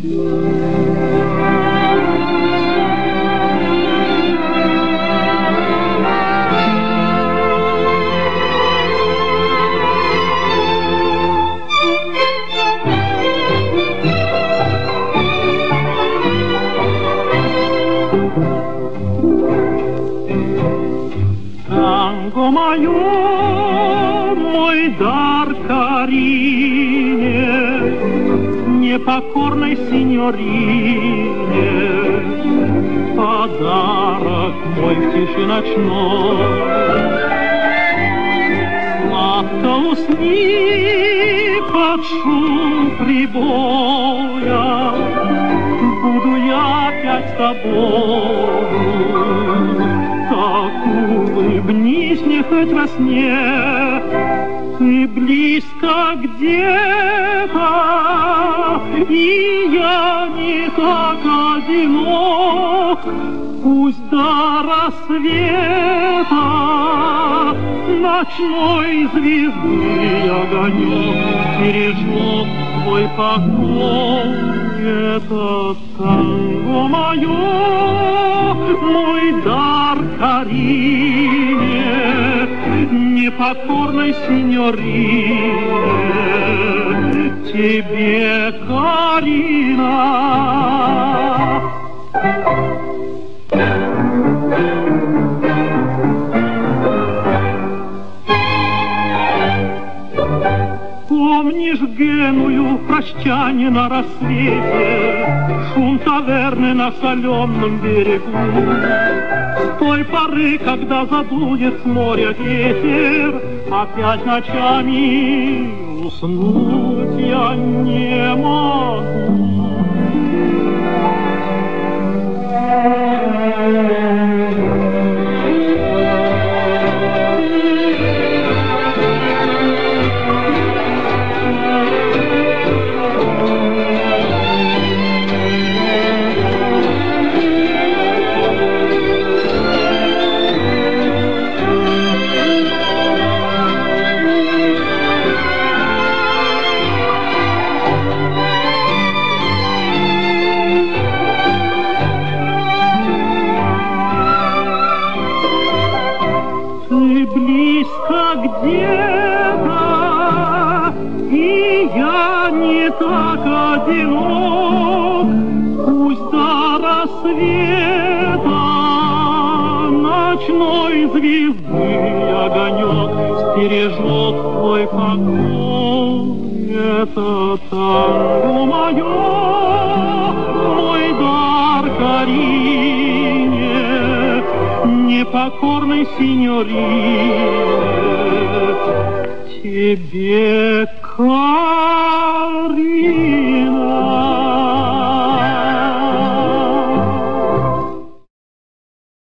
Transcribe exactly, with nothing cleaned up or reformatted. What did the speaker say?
Танго мое, мой дар Карине, непокорной синьорине, подарок мой в тиши ночной. Сладко усни под шум прибоя, буду я опять с тобою. Так улыбнись мне хоть во сне, ты близко где-то, и я не так одинок. Пусть до рассвета ночной звезды огонек бережет твой покой. Это танго мое, мой дар Карине, непокорной синьорине, тебе, Карина. Помнишь Геную, прощание на рассвете, шум таверны на соленом берегу? С той поры, когда задует с моря ветер, опять ночами уснуть я не могу. Где-то, и я не так одинок. Пусть до рассвета ночной звезды огонек стережет твой покой. Это танго мое, мой дар Карине, непокорной синьорине, тебе, Карина.